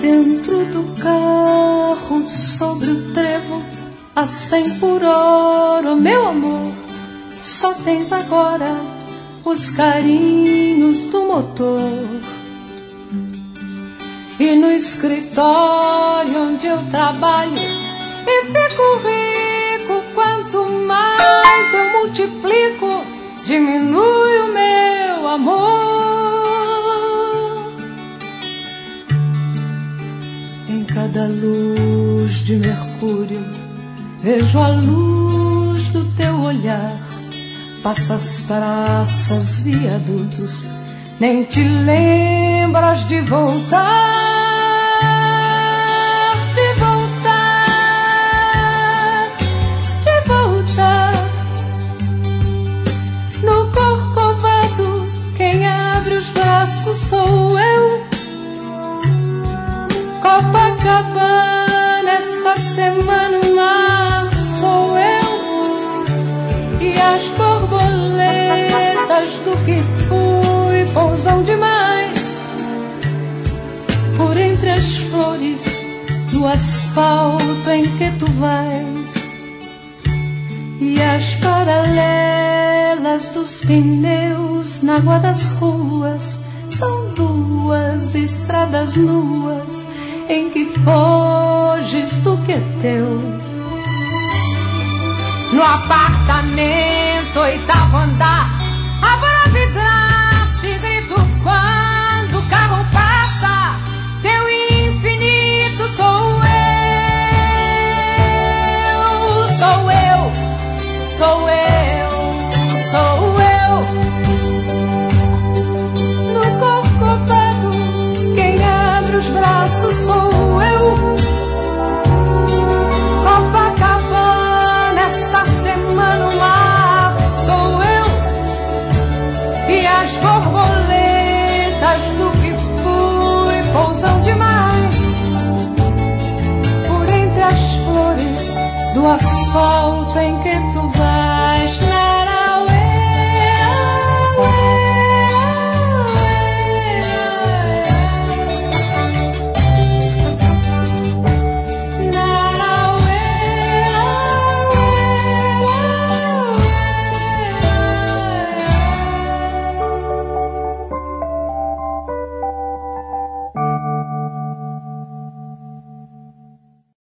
dentro do carro, sobre o trevo, a 100 por hora, meu amor, só tens agora os carinhos do motor. E no escritório onde eu trabalho e fico rico, quanto mais eu multiplico, diminui o meu amor. Em cada luz de Mercúrio vejo a luz do teu olhar. Passas praças, viadutos, nem te lembras de voltar. No Corcovado, quem abre os braços sou eu. Copacabana, esta semana o mar sou eu. E as borboletas do que fui pousam demais por entre as flores do asfalto em que tu vais. E as paralelas dos pneus na água das ruas são duas estradas nuas em que foges do que é teu. No apartamento, 8º andar, abro a vidraça e grito quando o carro passa. Teu infinito sou eu, sou eu, sou eu, sou eu. No Corcovado, quem abre os braços sou eu. Copacabana, esta semana o mar sou eu. E as borboletas do que fui pousam demais por entre as flores do asfalto em que tu vais.